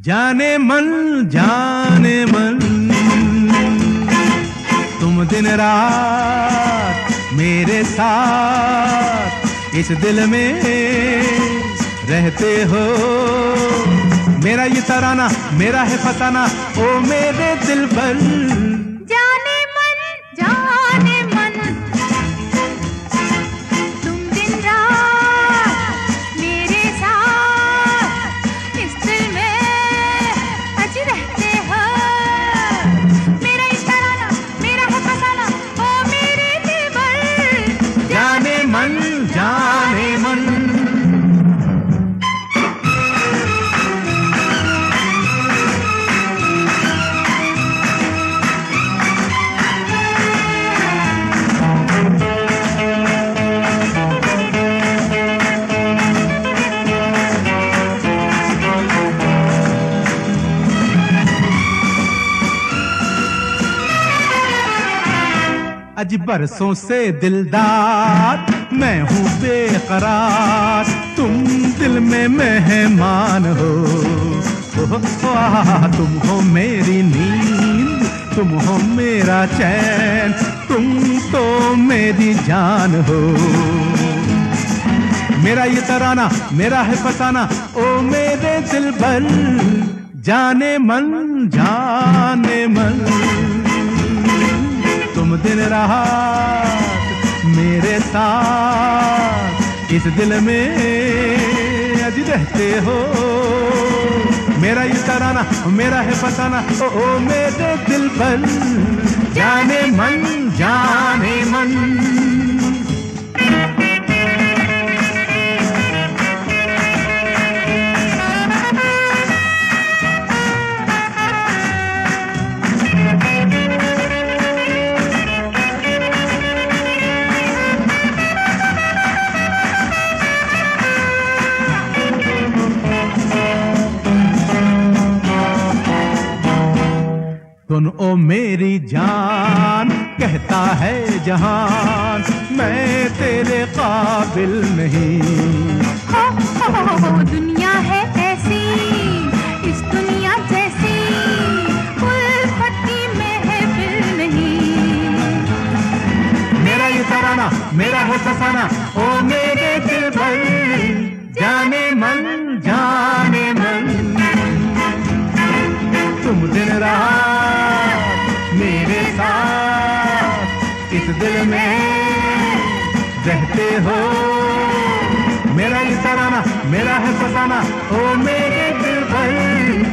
जाने मन तुम दिन रात मेरे साथ इस दिल में रहते हो। मेरा ये तराना मेरा है फसाना ओ मेरे दिल पर। जाने मन तुम दिन रात मेरे साथ इस दिल में अज रहते हो। मेरा ये तराना मेरा है फसाना ओ मेरे दिल पर। जाने मन आज बरसों से दिलदार मैं हूँ बेकरार, तुम दिल में मेहमान हो। तुम हो मेरी नींद, तुम हो मेरा चैन, तुम तो मेरी जान हो। मेरा ये तराना मेरा है फसाना ओ मेरे दिल पर। जाने मन तुम दिन रात मेरे साथ इस दिल में अज रहते हो। मेरा ये तराना मेरा है फसाना ओ मेरे दिल पर। जाने मन सुन ओ मेरी जान, कहता है जहान मैं तेरे काबिल नहीं। हो दुनिया है ऐसी, इस दुनिया जैसी उल्फत की महफिल नहीं। मेरा ये तराना मेरा है फसाना ओ मेरे दिल पर। जाने मन तुम दिन रात मेरे साथ इस दिल में रहते हो। मेरा ये तराना मेरा है फसाना ओ मेरे दिल पर।